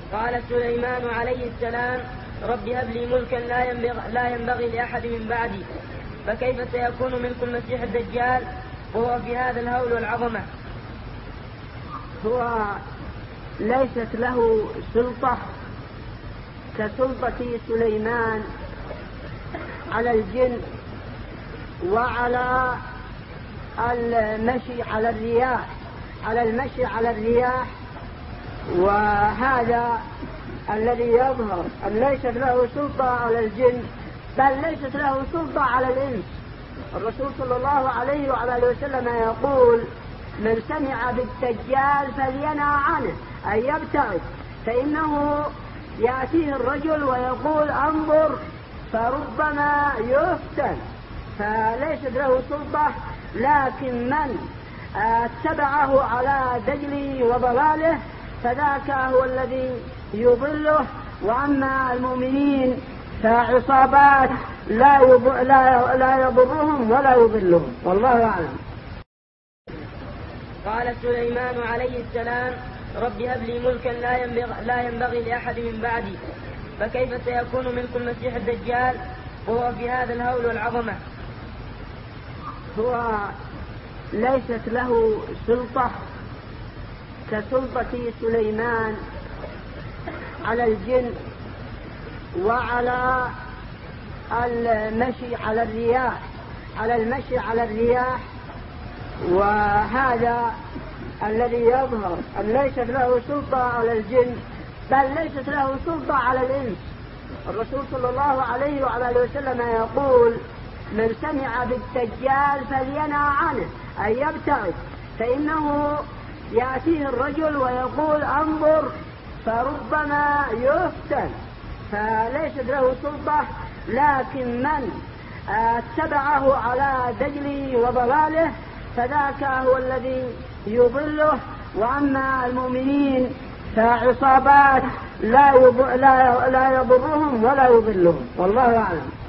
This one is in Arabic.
قال سليمان عليه السلام: رب هب لي ملكا لا ينبغي لأحد من بعدي، فكيف سيكون ملك المسيح الدجال وهو في هذا الهول والعظمة؟ هو ليست له سلطة كسلطة سليمان على الجن وعلى المشي على الرياح، وهذا الذي يظهر أن ليست له سلطة على الجن، بل ليست له سلطة على الإنس. الرسول صلى الله عليه وعلى وسلم يقول: من سمع بالدجال فلينأ عنه، أي يبتعد، فإنه يأتيه الرجل ويقول: انظر، فربما يفتن. فليست له سلطة، لكن من اتبعه على دجله وضلاله فذاك هو الذي يضله. وأما المؤمنين فعصابات لا يضرهم ولا يضلهم، والله أعلم. قال سليمان عليه السلام: رب هب لي ملكا لا ينبغي لأحد من بعدي، فكيف سيكون ملك المسيح الدجال وهو في هذا الهول والعظمة؟ هو ليست له سلطة كسلطة سليمان على الجن وعلى المشي على الرياح، وهذا الذي يظهر أن ليست له سلطة على الجن، بل ليست له سلطة على الإنس. الرسول صلى الله عليه وعلى وسلم يقول: من سمع بالدجال فلينأ عنه، أي يبتعد، فإنه يأتيه الرجل ويقول: انظر، فربما يفتن. فليست له سلطة، لكن من اتبعه على دجله وضلاله فذاك هو الذي يضله. وأما المؤمنين فعصابات لا يضرهم ولا يضلهم، والله أعلم.